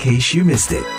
case you missed it.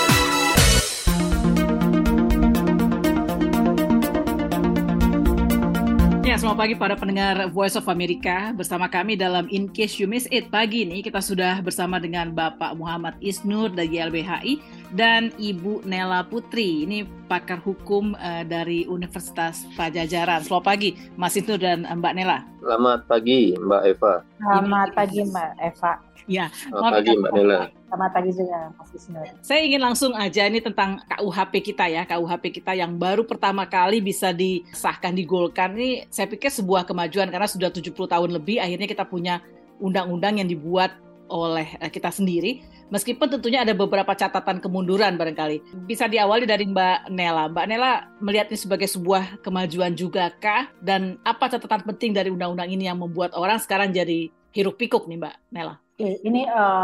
Ya, selamat pagi para pendengar Voice of America. Bersama kami dalam In Case You Miss It. Pagi ini kita sudah bersama dengan Bapak Muhammad Isnur dari YLBHI dan Ibu Nela Putri. Ini pakar hukum dari Universitas Pajajaran. Selamat pagi Mas Isnur dan Mbak Nela. Selamat pagi Mbak Eva. Selamat pagi Mbak Eva. Ya, selamat pagi Mbak Nela. Selamat pagi juga Mas Isnur. Saya ingin langsung aja ini tentang KUHP kita ya, KUHP kita yang baru pertama kali bisa disahkan, digolkan. Ini saya pikir sebuah kemajuan karena sudah 70 tahun lebih akhirnya kita punya undang-undang yang dibuat oleh kita sendiri. Meskipun tentunya ada beberapa catatan kemunduran barangkali. Bisa diawali dari Mbak Nela. Mbak Nela melihat ini sebagai sebuah kemajuan juga kah? Dan apa catatan penting dari undang-undang ini yang membuat orang sekarang jadi hiruk pikuk nih Mbak Nela? Ini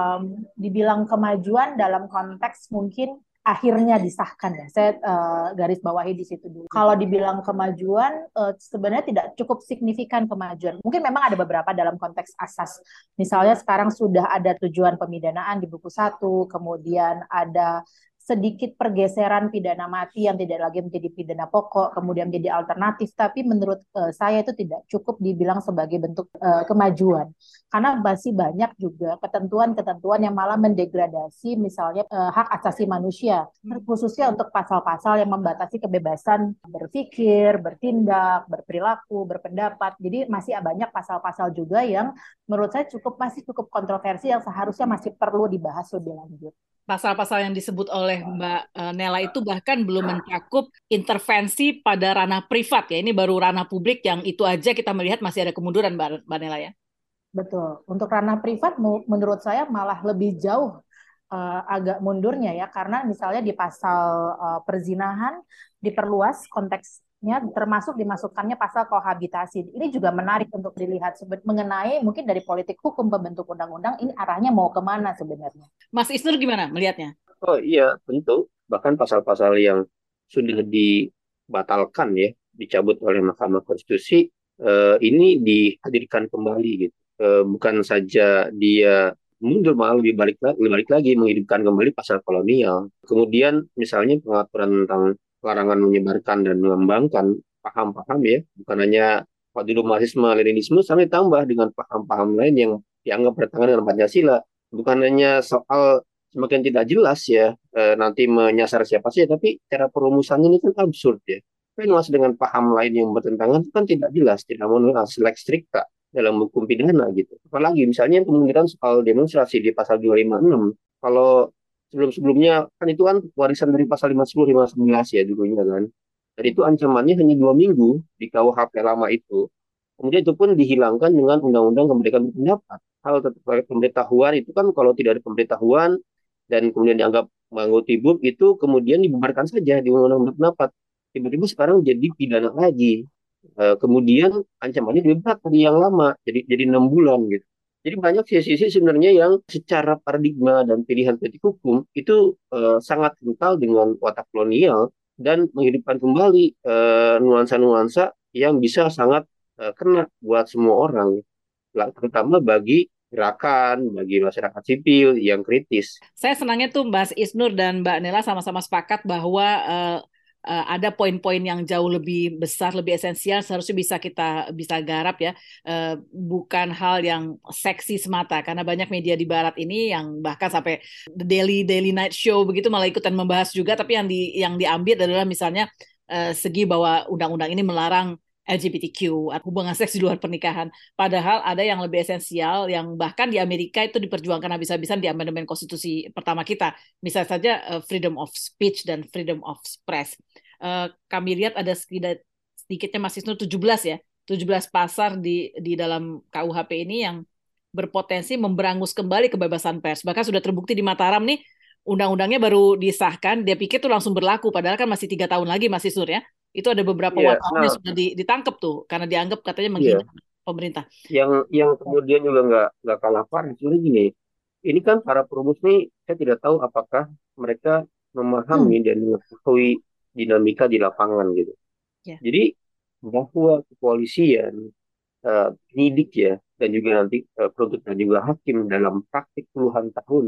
dibilang kemajuan dalam konteks mungkin akhirnya disahkan ya. Saya garis bawahi di situ dulu. Kalau dibilang kemajuan, sebenarnya tidak cukup signifikan kemajuan. Mungkin memang ada beberapa dalam konteks asas. Misalnya sekarang sudah ada tujuan pemidanaan di buku 1, kemudian ada sedikit pergeseran pidana mati yang tidak lagi menjadi pidana pokok, kemudian menjadi alternatif. Tapi menurut saya itu tidak cukup dibilang sebagai bentuk kemajuan. Karena masih banyak juga ketentuan-ketentuan yang malah mendegradasi misalnya hak asasi manusia, khususnya untuk pasal-pasal yang membatasi kebebasan berpikir, bertindak, berperilaku, berpendapat. Jadi masih banyak pasal-pasal juga yang menurut saya masih cukup kontroversi yang seharusnya masih perlu dibahas lebih lanjut. Pasal-pasal yang disebut oleh Mbak Nela itu bahkan belum mencakup intervensi pada ranah privat ya. Ini baru ranah publik yang itu aja kita melihat masih ada kemunduran Mbak Nela ya. Betul. Untuk ranah privat menurut saya malah lebih jauh agak mundurnya ya, karena misalnya di pasal perzinahan diperluas konteksnya, termasuk dimasukkannya pasal kohabitasi. Ini juga menarik untuk dilihat mengenai mungkin dari politik hukum pembentuk undang-undang ini arahnya mau kemana sebenarnya. Mas Isnur gimana melihatnya? Oh iya, tentu. Bahkan pasal-pasal yang sudah dibatalkan ya, dicabut oleh Mahkamah Konstitusi, ini dihadirkan kembali gitu. Bukan saja dia mundur, malah lebih balik lagi menghidupkan kembali pasal kolonial. Kemudian misalnya pengaturan tentang larangan menyebarkan dan mengembangkan paham-paham ya, bukan hanya dulu marxisme leninisme, sampai ditambah dengan paham-paham lain yang dianggap bertentangan dengan Pancasila. Bukan hanya soal semakin tidak jelas ya nanti menyasar siapa saja, tapi cara perumusannya ini kan absurd ya. Mas dengan paham lain yang bertentangan itu kan tidak jelas, tidak menulis lex stricta dalam hukum pidana gitu. Apalagi misalnya kemungkinan soal demonstrasi di pasal 256. Kalau sebelum-sebelumnya kan itu kan warisan dari pasal 50, 11 ya dulunya kan. Dan itu ancamannya hanya 2 minggu di KUHP lama itu. Kemudian itu pun dihilangkan dengan Undang-Undang Kemerdekaan Berpendapat. Hal terkait pemberitahuan itu kan kalau tidak ada pemberitahuan dan kemudian dianggap mengganggu tibuk itu kemudian dibubarkan saja di Undang-Undang Berpendapat. Tiba-tiba sekarang jadi pidana lagi. Kemudian ancamannya lebih berat dari yang lama, jadi 6 bulan gitu. Jadi banyak sisi-sisi sebenarnya yang secara paradigma dan pilihan politik hukum itu sangat kental dengan watak kolonial dan menghidupkan kembali nuansa-nuansa yang bisa sangat kena buat semua orang, terutama bagi gerakan, bagi masyarakat sipil yang kritis. Saya senangnya tuh Mbak Isnur dan Mbak Nela sama-sama sepakat bahwa ada poin-poin yang jauh lebih besar, lebih esensial, seharusnya bisa garap ya, bukan hal yang seksi semata, karena banyak media di Barat ini yang bahkan sampai the daily night show begitu malah ikutan membahas juga, tapi yang diambil adalah misalnya segi bahwa undang-undang ini melarang LGBTQ atau hubungan seks di luar pernikahan. Padahal ada yang lebih esensial yang bahkan di Amerika itu diperjuangkan habis-habisan di amandemen konstitusi pertama kita. Misalnya saja freedom of speech dan freedom of press. Kami lihat ada sedikitnya Mas Isnu 17 ya. 17 pasal di dalam KUHP ini yang berpotensi memberangus kembali kebebasan pers. Bahkan sudah terbukti di Mataram nih, undang-undangnya baru disahkan, dia pikir tuh langsung berlaku, padahal kan masih 3 tahun lagi Mas Isnur ya. Itu ada beberapa wartawan yang sudah ditangkap tuh karena dianggap katanya menghina pemerintah. Yang kemudian juga nggak kalah parah sebenarnya gini. Ini kan para perumus nih, saya tidak tahu apakah mereka memahami dan mengetahui dinamika di lapangan gitu. Jadi bahwa kepolisian, penyidik ya, dan juga nanti penuntut dan juga hakim dalam praktik puluhan tahun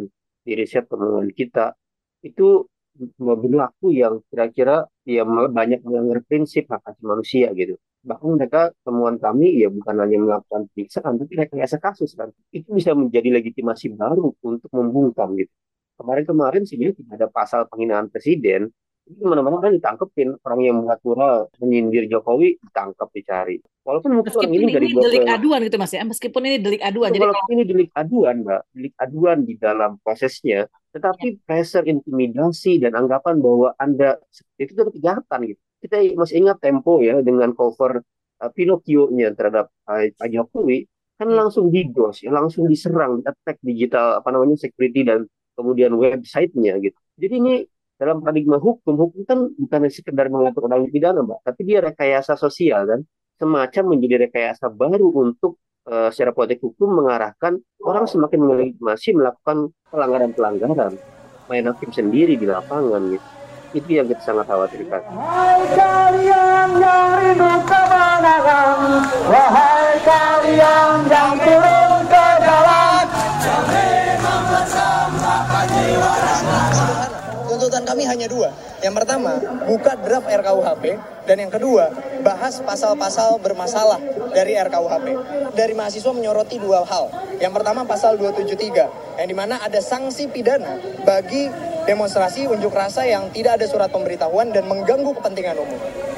di riset temuan kita itu berlaku yang kira-kira ya banyak melanggar prinsip hak asasi manusia gitu. Bahkan mereka temuan kami ya bukan hanya melakukan pemeriksaan, tapi rekayasa kasus kan. Itu bisa menjadi legitimasi baru untuk membungkam gitu. Kemarin-kemarin sebenarnya tidak ada pasal penghinaan presiden. Itu mana-mana kan ditangkepin. Orang yang mengatur menyindir Jokowi ditangkap, dicari. Walaupun mungkin orang Meskipun ini nggak ini dibawa ke. delik aduan gitu Mas ya, meskipun ini delik aduan. Jadi Walaupun kalau ini delik aduan, Mbak, delik aduan di dalam prosesnya, tetapi pressure, intimidasi, dan anggapan bahwa Anda seperti itu tetap kejahatan gitu. Kita masih ingat Tempo ya dengan cover Pinocchio-nya terhadap Pak Jokowi, kan ya, langsung digos, ya, langsung diserang, attack digital apa namanya security dan kemudian website-nya gitu. Jadi ini dalam paradigma hukum, hukum kan bukan sekedar mengatur undang pidana, Mbak, tapi dia rekayasa sosial kan, semacam menjadi rekayasa baru untuk secara politik hukum mengarahkan orang semakin melegitimasi melakukan pelanggaran-pelanggaran main hakim sendiri di lapangan gitu. Itu yang kita sangat khawatirkan. Wahai kalian yang rindu kemenangan, wahai kalian yang turun ke jalan, tuntutan kami hanya dua. Yang pertama, buka draft RKUHP, dan yang kedua, bahas pasal-pasal bermasalah dari RKUHP. Dari mahasiswa menyoroti dua hal. Yang pertama pasal 273, yang dimana ada sanksi pidana bagi demonstrasi unjuk rasa yang tidak ada surat pemberitahuan dan mengganggu kepentingan umum.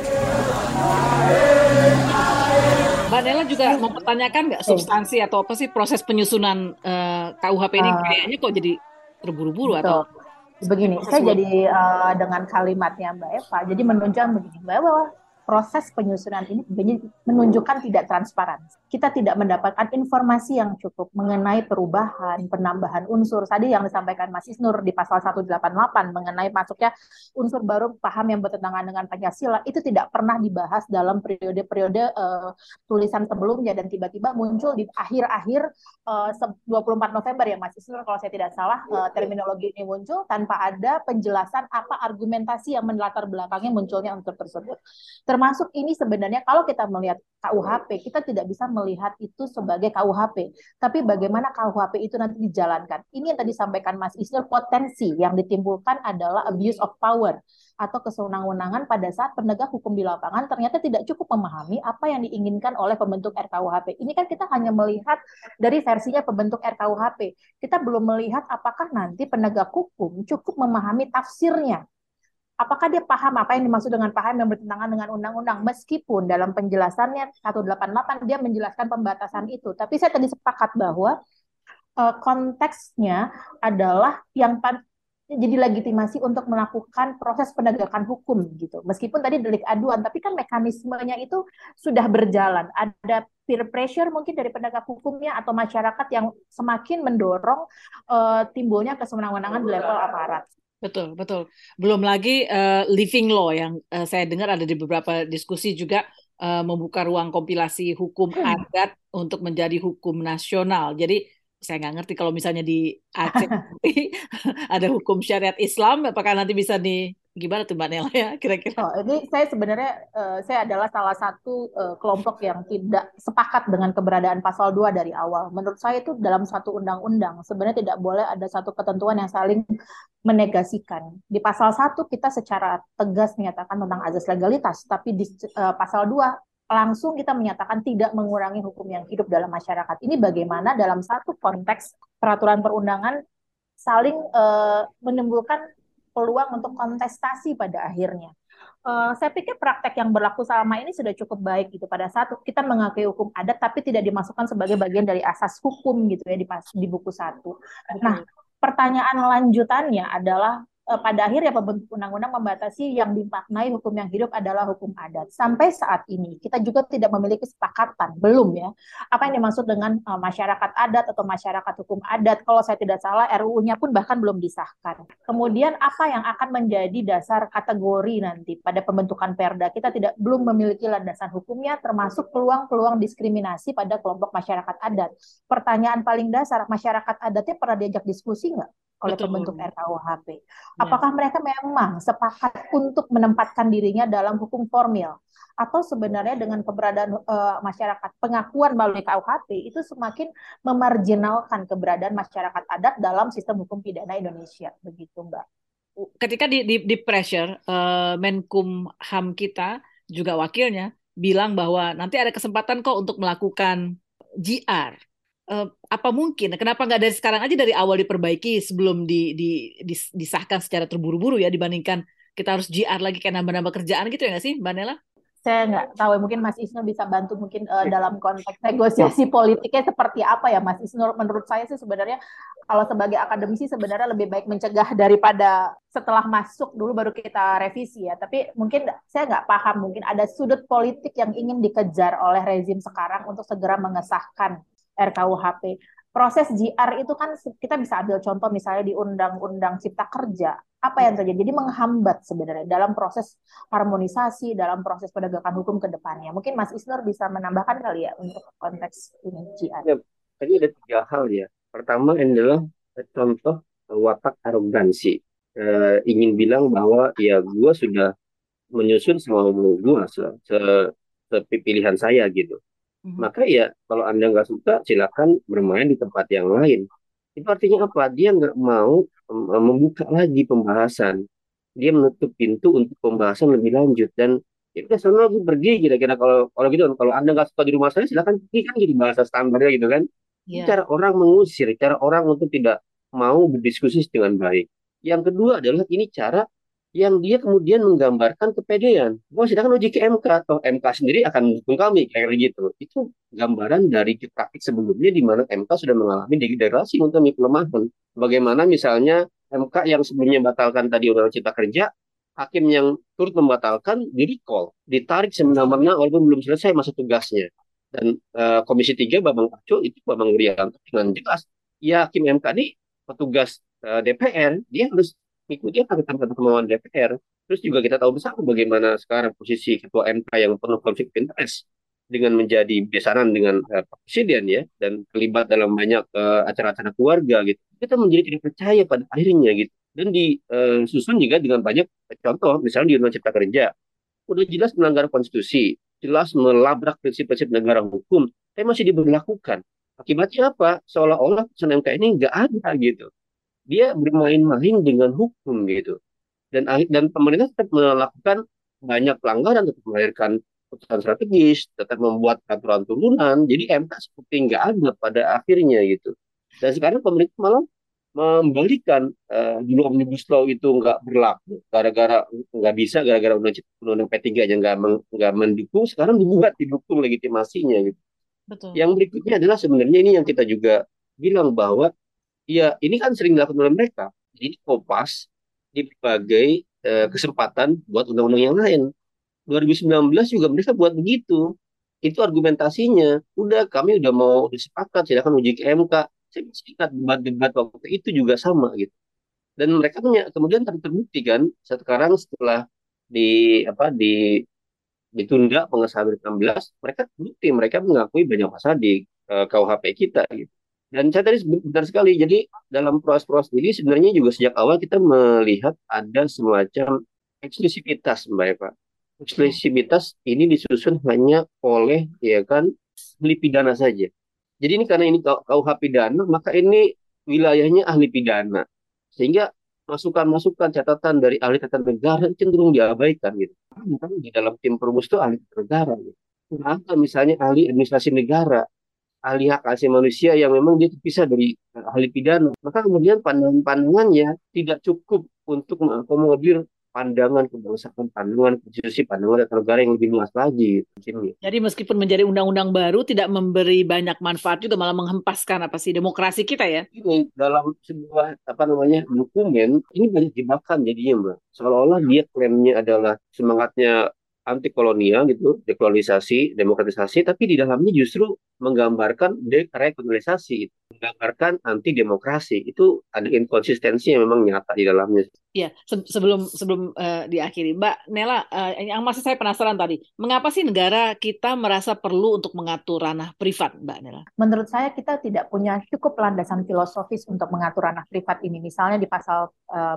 Mbak Nela juga mempertanyakan nggak substansi atau apa sih proses penyusunan KUHP ini kayaknya kok jadi terburu-buru atau Betul. Begini, proses saya buat jadi dengan kalimatnya Mbak Eva, jadi menunjukkan begini, bahwa proses penyusunan ini menunjukkan tidak transparan. Kita tidak mendapatkan informasi yang cukup mengenai perubahan, penambahan unsur. Tadi yang disampaikan Mas Isnur di pasal 188 mengenai masuknya unsur baru paham yang bertentangan dengan Pancasila, itu tidak pernah dibahas dalam periode-periode tulisan sebelumnya, dan tiba-tiba muncul di akhir-akhir 24 November ya Mas Isnur, kalau saya tidak salah, terminologi ini muncul tanpa ada penjelasan apa argumentasi yang melatar belakangnya munculnya unsur tersebut. Termasuk ini sebenarnya kalau kita melihat KUHP, kita tidak bisa melihat itu sebagai KUHP, tapi bagaimana KUHP itu nanti dijalankan. Ini yang tadi disampaikan Mas Isnur, potensi yang ditimbulkan adalah abuse of power atau kesewenang-wenangan pada saat penegak hukum di lapangan ternyata tidak cukup memahami apa yang diinginkan oleh pembentuk RKUHP. Ini kan kita hanya melihat dari versinya pembentuk RKUHP. Kita belum melihat apakah nanti penegak hukum cukup memahami tafsirnya. Apakah dia paham apa yang dimaksud dengan paham yang bertentangan dengan undang-undang, meskipun dalam penjelasannya 188 dia menjelaskan pembatasan itu. Tapi saya tadi sepakat bahwa konteksnya adalah yang jadi legitimasi untuk melakukan proses penegakan hukum gitu. Meskipun tadi delik aduan, tapi kan mekanismenya itu sudah berjalan. Ada peer pressure mungkin dari penegak hukumnya atau masyarakat yang semakin mendorong timbulnya kesewenang-wenangan di level aparat. betul betul. Belum lagi living law yang saya dengar ada di beberapa diskusi juga membuka ruang kompilasi hukum adat untuk menjadi hukum nasional. Jadi saya nggak ngerti kalau misalnya di Aceh nanti ada hukum syariat Islam, apakah nanti bisa gimana tuh Mbak Nela ya kira-kira? Oh, ini saya sebenarnya saya adalah salah satu kelompok yang tidak sepakat dengan keberadaan pasal 2 dari awal. Menurut saya itu dalam satu undang-undang sebenarnya tidak boleh ada satu ketentuan yang saling menegasikan. Di pasal 1 kita secara tegas menyatakan tentang azas legalitas, tapi di pasal 2 langsung kita menyatakan tidak mengurangi hukum yang hidup dalam masyarakat. Ini bagaimana dalam satu konteks peraturan perundangan saling menimbulkan peluang untuk kontestasi pada akhirnya. Saya pikir praktek yang berlaku selama ini sudah cukup baik gitu. Pada saat kita mengakui hukum adat tapi tidak dimasukkan sebagai bagian dari asas hukum gitu ya di buku 1. Nah, pertanyaan lanjutannya adalah pada akhirnya pembentuk undang-undang membatasi yang dimaknai hukum yang hidup adalah hukum adat. Sampai saat ini kita juga tidak memiliki kesepakatan, belum ya, apa yang dimaksud dengan masyarakat adat atau masyarakat hukum adat. Kalau saya tidak salah RUU-nya pun bahkan belum disahkan. Kemudian apa yang akan menjadi dasar kategori nanti pada pembentukan Perda, kita belum memiliki landasan hukumnya, termasuk peluang-peluang diskriminasi pada kelompok masyarakat adat. Pertanyaan paling dasar, masyarakat adatnya pernah diajak diskusi nggak? oleh Betul. pembentuk RKUHP. Ya. Apakah mereka memang sepakat untuk menempatkan dirinya dalam hukum formil? Atau sebenarnya dengan keberadaan masyarakat, pengakuan melalui KUHP itu semakin memarginalkan keberadaan masyarakat adat dalam sistem hukum pidana Indonesia, begitu Mbak? Ketika di pressure Menkumham kita juga wakilnya bilang bahwa nanti ada kesempatan kok untuk melakukan GR. Apa mungkin? Kenapa nggak dari sekarang aja dari awal diperbaiki sebelum disahkan secara terburu-buru ya dibandingkan kita harus GR lagi kayak nambah-nambah kerjaan gitu ya nggak sih, Mbak Nela? Saya nggak tahu, mungkin Mas Isnur bisa bantu mungkin dalam konteks negosiasi politiknya seperti apa ya Mas Isnur. Menurut saya sih sebenarnya kalau sebagai akademisi sebenarnya lebih baik mencegah daripada setelah masuk dulu baru kita revisi ya. Tapi mungkin saya nggak paham, mungkin ada sudut politik yang ingin dikejar oleh rezim sekarang untuk segera mengesahkan RKUHP. Proses GR itu kan kita bisa ambil contoh misalnya di Undang-Undang Cipta Kerja. Apa yang terjadi? Jadi menghambat sebenarnya dalam proses harmonisasi, dalam proses penegakan hukum ke depannya. Mungkin Mas Isnur bisa menambahkan kali ya untuk konteks ini GR. Ya, tadi ada 3 hal ya. Pertama adalah contoh watak arogansi. Ingin bilang bahwa ya gue sudah menyusun semua mau gue sepilihan saya gitu. Maka ya kalau Anda nggak suka silakan bermain di tempat yang lain. Itu artinya apa? Dia nggak mau membuka lagi pembahasan. Dia menutup pintu untuk pembahasan lebih lanjut dan ya udah sana aku pergi kira-kira kalau kalau gitu kalau Anda nggak suka di rumah saya silakan pergi kan jadi bahasa standarnya gitu kan. Ini Iya. cara orang mengusir, cara orang untuk tidak mau berdiskusi dengan baik. Yang kedua adalah ini cara yang dia kemudian menggambarkan kepedean. Wah, sedangkan uji ke MK atau MK sendiri akan mendukung kami kayak gitu. Itu gambaran dari praktik sebelumnya di mana MK sudah mengalami degradasi untuk pelemahan. Bagaimana misalnya MK yang sebelumnya batalkan tadi Undang-Undang Cipta Kerja, hakim yang turut membatalkan di recall, ditarik semena-mena walaupun belum selesai masa tugasnya. Dan Komisi 3 Bambang Pacul itu Bambang Wuryanto dengan jelas, ya hakim MK ini petugas DPR, dia harus mengikuti kata-kata kemauan DPR. Terus juga kita tahu bersama bagaimana sekarang posisi Ketua MK yang penuh konflik interest dengan menjadi besaran dengan Presiden ya dan terlibat dalam banyak acara-acara keluarga gitu. Kita menjadi tidak percaya pada akhirnya gitu. Dan disusun juga dengan banyak contoh, misalnya di Undang Cipta Kerja, udah jelas melanggar konstitusi, jelas melabrak prinsip-prinsip negara hukum, tapi masih diberlakukan. Akibatnya apa? Seolah-olah putusan MK ini nggak ada gitu. Dia bermain-main dengan hukum gitu. Dan pemerintah tetap melakukan banyak pelanggaran, tetap melahirkan putusan strategis, tetap membuat aturan turunan. Jadi MK seperti nggak ada pada akhirnya gitu. Dan sekarang pemerintah malah membalikan dulu omnibus law itu nggak berlaku gara-gara nggak bisa gara-gara undang P3 aja nggak mendukung, sekarang dibuat didukung legitimasinya gitu. Betul. Yang berikutnya adalah sebenarnya ini yang kita juga bilang bahwa ya ini kan sering dilakukan oleh mereka. Jadi kopas di berbagai kesempatan buat undang-undang yang lain. 2019 juga mereka buat begitu. Itu argumentasinya. Udah kami udah mau sepakat silakan uji ke MK. Saya masih ingat debat-debat waktu itu juga sama gitu. Dan mereka kemudian terbukti kan sekarang setelah di apa ditunda pengesahan 2016, mereka terbukti mereka mengakui banyak pasal di KUHP kita gitu. Dan saya tadi benar sekali. Jadi dalam proses-proses ini sebenarnya juga sejak awal kita melihat ada semacam eksklusivitas, Mbak Eva. Eksklusivitas ini disusun hanya oleh ya kan ahli pidana saja. Jadi ini karena ini KUH pidana, maka ini wilayahnya ahli pidana. Sehingga masukan-masukan catatan dari ahli tata negara cenderung diabaikan gitu. Karena di dalam tim perumus itu ahli tata negara gitu. Ada misalnya ahli administrasi negara, ahli hak asasi manusia yang memang dia terpisah dari ahli pidana. Maka kemudian pandangan-pandangannya tidak cukup untuk mengakomodir pandangan kebangsaan, pandangan konstitusi, pandangan tata negara yang lebih luas lagi. Jadi meskipun menjadi undang-undang baru tidak memberi banyak manfaat juga malah menghempaskan apa sih demokrasi kita ya? Ini dalam sebuah dokumen ini banyak jebakan jadinya Mbak. Seolah-olah dia klaimnya adalah semangatnya anti kolonial gitu, dekolonisasi, demokratisasi, tapi di dalamnya justru menggambarkan dekolonialisasi, menggambarkan anti demokrasi. Itu ada inkonsistensi yang memang nyata di dalamnya. Ya, sebelum sebelum diakhiri, Mbak Nela, yang masih saya penasaran tadi, mengapa sih negara kita merasa perlu untuk mengatur ranah privat, Mbak Nela? Menurut saya kita tidak punya cukup landasan filosofis untuk mengatur ranah privat ini. Misalnya di pasal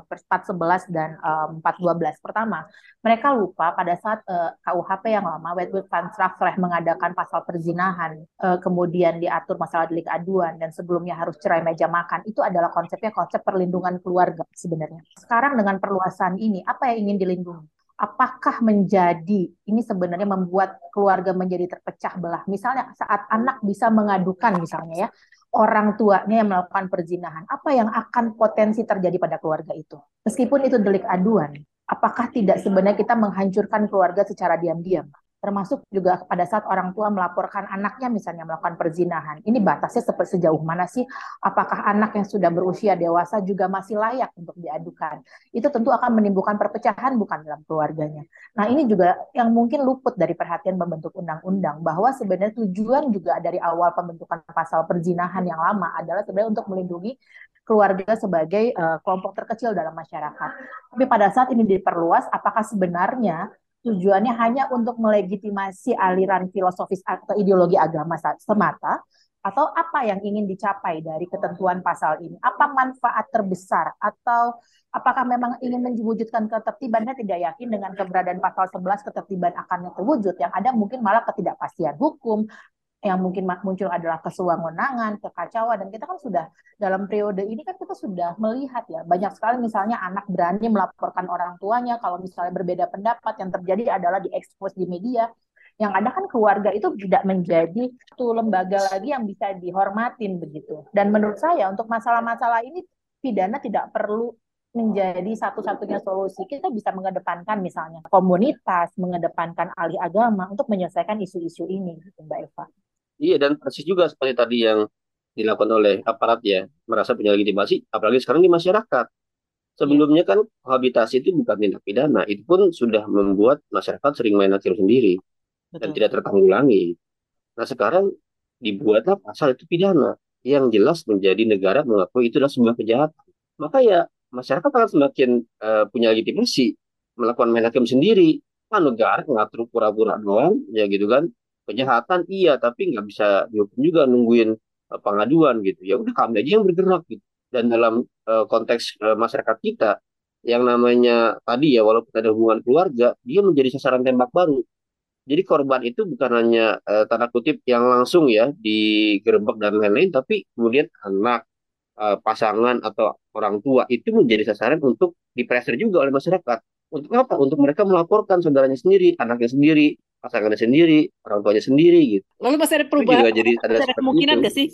411 dan 412. Pertama, mereka lupa pada saat KUHP yang lama, Wetweg van Strafrecht mengadakan pasal perzinahan, kemudian diatur masalah delik aduan, dan sebelumnya harus cerai meja makan. Itu adalah konsepnya konsep perlindungan keluarga sebenarnya. Sekarang dengan perluasan ini, apa yang ingin dilindungi? Apakah menjadi ini sebenarnya membuat keluarga menjadi terpecah belah? Misalnya saat anak bisa mengadukan misalnya ya orang tuanya yang melakukan perzinahan, apa yang akan potensi terjadi pada keluarga itu? Meskipun itu delik aduan, apakah tidak sebenarnya kita menghancurkan keluarga secara diam-diam? Termasuk juga pada saat orang tua melaporkan anaknya misalnya melakukan perzinahan. Ini batasnya sejauh mana sih? Apakah anak yang sudah berusia dewasa juga masih layak untuk diadukan? Itu tentu akan menimbulkan perpecahan bukan dalam keluarganya. Nah, ini juga yang mungkin luput dari perhatian pembentuk undang-undang, bahwa sebenarnya tujuan juga dari awal pembentukan pasal perzinahan yang lama adalah sebenarnya untuk melindungi keluarga sebagai kelompok terkecil dalam masyarakat. Tapi pada saat ini diperluas, apakah sebenarnya tujuannya hanya untuk melegitimasi aliran filosofis atau ideologi agama semata, atau apa yang ingin dicapai dari ketentuan pasal ini? Apa manfaat terbesar? Atau apakah memang ingin mewujudkan ketertiban? Saya tidak yakin dengan keberadaan pasal 11 ketertiban akan terwujud. Yang ada mungkin malah ketidakpastian hukum, yang mungkin muncul adalah kesewenang-wenangan, kekacauan, dan kita kan sudah dalam periode ini kan kita sudah melihat ya banyak sekali misalnya anak berani melaporkan orang tuanya kalau misalnya berbeda pendapat, yang terjadi adalah diekspos di media. Yang ada kan keluarga itu tidak menjadi satu lembaga lagi yang bisa dihormatin begitu. Dan menurut saya untuk masalah-masalah ini pidana tidak perlu menjadi satu-satunya solusi. Kita bisa mengedepankan misalnya komunitas, mengedepankan ahli agama untuk menyelesaikan isu-isu ini, gitu, Mbak Eva. Iya, dan persis juga seperti tadi yang dilakukan oleh aparat ya, merasa punya legitimasi, apalagi sekarang di masyarakat. Iya, Sebelumnya kan kohabitasi itu bukan tindak pidana, itu pun sudah membuat masyarakat sering main hakim sendiri dan betul. tidak tertanggulangi. Nah sekarang dibuatlah pasal itu pidana, yang jelas menjadi negara mengakui itu adalah sebuah kejahatan. Maka ya masyarakat akan semakin punya legitimasi melakukan main hakim sendiri. Kan negara ngatur pura-pura doang, ya gitu kan. Kejahatan iya, tapi nggak bisa dihukum juga nungguin pengaduan gitu. Ya udah kami aja yang bergerak gitu. Dan dalam konteks masyarakat kita, yang namanya tadi ya, walaupun ada hubungan keluarga, dia menjadi sasaran tembak baru. Jadi korban itu bukan hanya tanda kutip yang langsung ya digerebek dan lain-lain, tapi kemudian anak, pasangan atau orang tua itu menjadi sasaran untuk dipreser juga oleh masyarakat. Untuk apa? Untuk mereka melaporkan saudaranya sendiri, anaknya sendiri, pasangannya sendiri, orang tuanya sendiri gitu. Lalu masih ada Itu perubahan, juga jadi ada masih ada seperti kemungkinan itu. nggak sih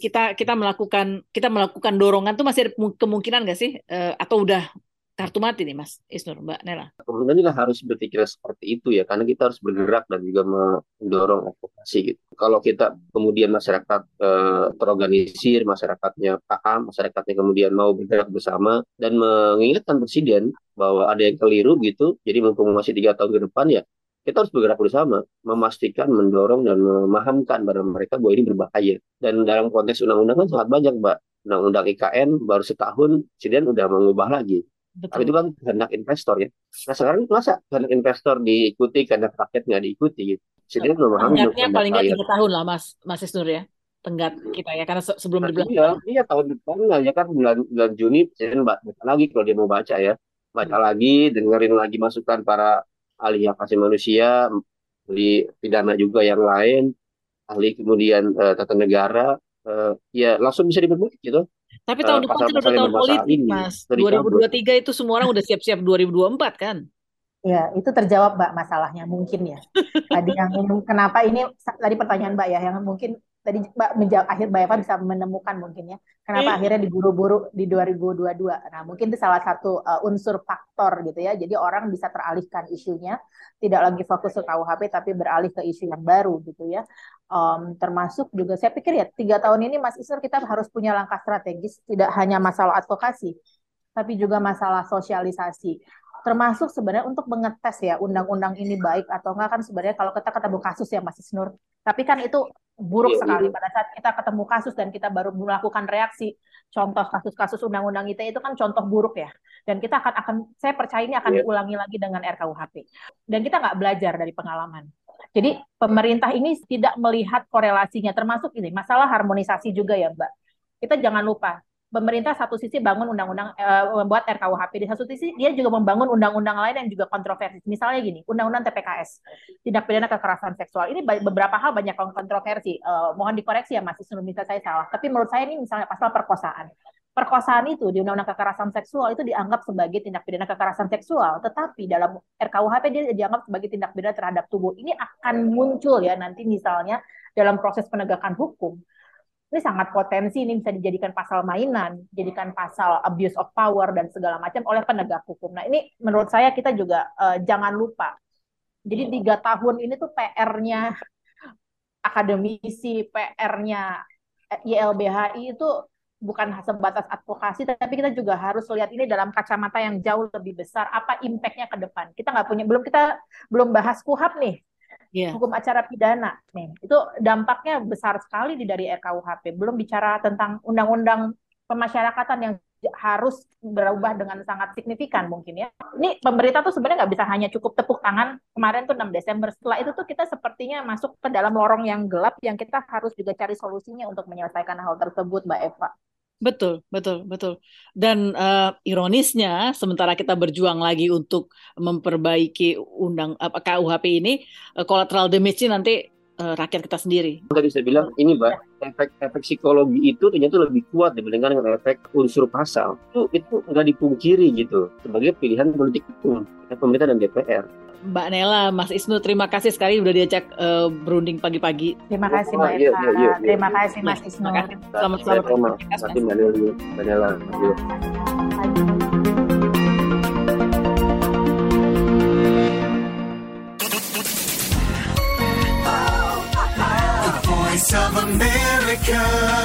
kita melakukan dorongan tuh masih ada kemungkinan nggak sih? Atau udah kartu mati nih Mas Isnur, Mbak Nela? Kemudian juga harus berpikir seperti itu ya, karena kita harus bergerak dan juga mendorong advokasi gitu. Kalau kita kemudian masyarakat terorganisir, masyarakatnya paham, masyarakatnya kemudian mau bergerak bersama dan mengingatkan presiden bahwa ada yang keliru gitu, jadi mumpung masih 3 tahun ke depan ya, kita harus bergerak bersama, memastikan, mendorong dan memahamkan pada mereka bahwa ini berbahaya. Dan dalam konteks undang-undang kan sangat banyak, Mbak. Undang-undang IKN baru setahun, presiden udah mengubah lagi. Tapi itu Betul. kan kehendak investor ya. Nah sekarang masa kehendak investor diikuti, kehendak rakyat nggak diikuti gitu. Jadi memahami dong Tenggatnya kehendak paling nggak rakyat. 3 tahun lah Mas Isnur ya. Tenggat kita ya, karena sebelum Nah, iya, diberlakukan. iya tahun depan lah ya kan bulan bulan Juni presiden baca lagi kalau dia mau baca ya. Baca Hmm. lagi, dengerin lagi masukan para ahli hak asasi manusia, ahli pidana juga yang lain, ahli kemudian tata negara, ya langsung bisa diperbaiki gitu. Tapi tahun depan kan Pasal-pasal udah yang tahun bermasalah politik, ini Mas. dari cabut. 2023 itu semua orang udah siap-siap 2024 kan? Ya, itu terjawab Mbak masalahnya mungkin ya. Tadi yang kenapa ini tadi pertanyaan Mbak ya yang mungkin tadi Mbak menjawab akhir Mbak Eva bisa menemukan mungkin ya. Kenapa akhirnya diburu-buru di 2022. Nah, mungkin itu salah satu unsur faktor gitu ya. Jadi orang bisa teralihkan isunya, tidak lagi fokus ke KUHP tapi beralih ke isu yang baru gitu ya. Termasuk juga saya pikir ya 3 tahun ini Mas Isner kita harus punya langkah strategis, tidak hanya masalah advokasi tapi juga masalah sosialisasi, termasuk sebenarnya untuk mengetes ya undang-undang ini baik atau enggak. Kan sebenarnya kalau kita ketemu kasus ya Mas Isnur, tapi kan itu buruk Iya, sekali iya. pada saat kita ketemu kasus dan kita baru melakukan reaksi. Contoh kasus-kasus undang-undang ITE itu kan contoh buruk ya. Dan kita akan saya percaya ini akan Iya. diulangi lagi dengan RKUHP. Dan kita nggak belajar dari pengalaman. Jadi pemerintah ini tidak melihat korelasinya, termasuk ini masalah harmonisasi juga ya Mbak. Kita jangan lupa, pemerintah satu sisi bangun undang-undang membuat RKUHP, di satu sisi dia juga membangun undang-undang lain yang juga kontroversi. Misalnya gini, undang-undang TPKS, tindak pidana kekerasan seksual. Ini beberapa hal banyak kontroversi. Mohon dikoreksi ya Mas Isnur, bisa saya salah. Tapi menurut saya ini misalnya pasal perkosaan. Perkosaan itu di undang-undang kekerasan seksual itu dianggap sebagai tindak pidana kekerasan seksual, tetapi dalam RKUHP dia dianggap sebagai tindak pidana terhadap tubuh. Ini akan muncul ya nanti misalnya dalam proses penegakan hukum. Ini sangat potensi, ini bisa dijadikan pasal mainan, dijadikan pasal abuse of power dan segala macam oleh penegak hukum. Nah ini menurut saya kita juga jangan lupa. Jadi 3 tahun ini tuh PR-nya akademisi, PR-nya YLBHI itu bukan sebatas advokasi, tapi kita juga harus lihat ini dalam kacamata yang jauh lebih besar. Apa impact-nya ke depan? Kita belum bahas KUHAP nih. Iya. Hukum acara pidana nih, itu dampaknya besar sekali dari RKUHP. Belum bicara tentang undang-undang pemasyarakatan yang harus berubah dengan sangat signifikan mungkin ya. Ini pemerintah tuh sebenarnya nggak bisa hanya cukup tepuk tangan kemarin tuh 6 Desember. Setelah itu tuh kita sepertinya masuk ke dalam lorong yang gelap yang kita harus juga cari solusinya untuk menyelesaikan hal tersebut, Mbak Eva. Betul. Dan ironisnya, sementara kita berjuang lagi untuk memperbaiki KUHP ini, collateral damage-nya nanti rakyat kita sendiri. Tadi saya bilang ini Mbak, efek psikologi itu ternyata lebih kuat dibandingkan dengan efek unsur pasal. Itu nggak dipungkiri gitu sebagai pilihan politik hukum pemerintah dan DPR. Mbak Nela, Mas Isnu, terima kasih sekali udah diajak berunding pagi-pagi. Terima kasih Mbak Eva. Iya. Terima kasih Mas Isnu. Selamat. Terima kasih Mbak Nela. Voice of America.